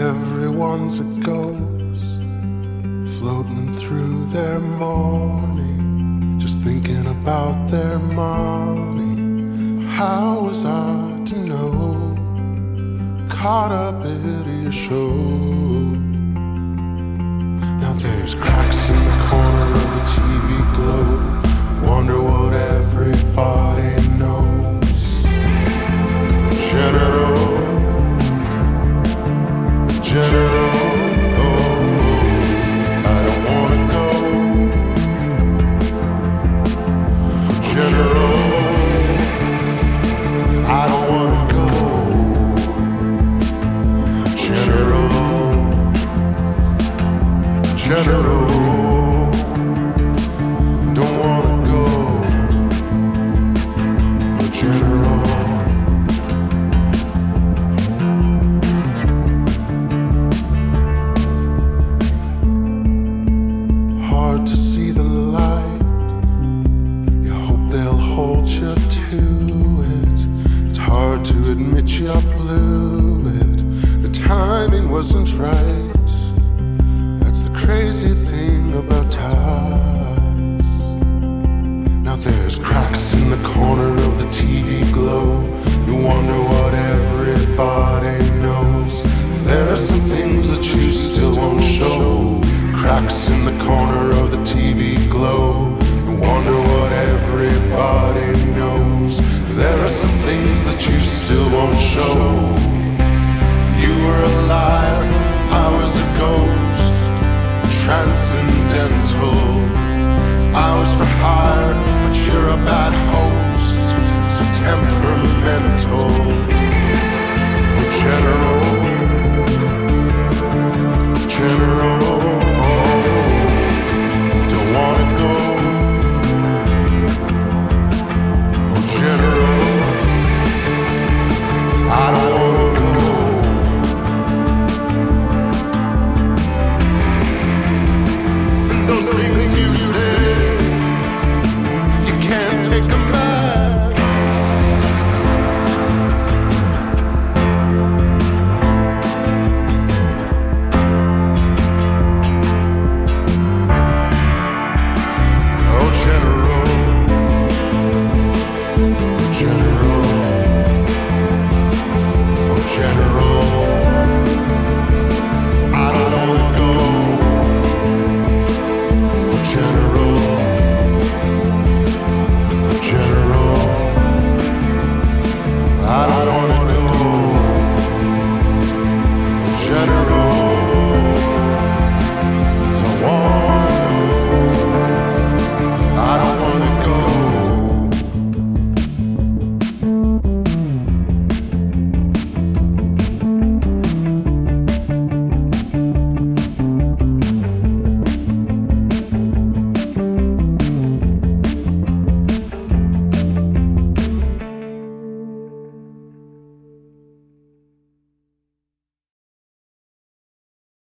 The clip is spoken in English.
Everyone's a ghost, floating through their morning, just thinking about their money. How was I to know? Caught up at your show. Now there's cracks in the corner of the TV globe. Wonder what everybody knows. General, I don't wanna go. General, I don't wanna go. General, don't wanna go. General. Hard to see the light. You hope they'll hold you to it. It's hard to admit you blew it. The timing wasn't right. That's the crazy thing about ties. Now there's cracks in the corner of the TV globe. You wonder what everybody knows. There are some things that you still won't show. Cracks in the corner of the TV globe. You wonder what everybody knows. There are some things that you still won't show. You were a liar, I was a ghost, transcendental. I was for hire, but you're a bad host, so temperamental. General, don't wanna go. General, I don't wanna go. And those things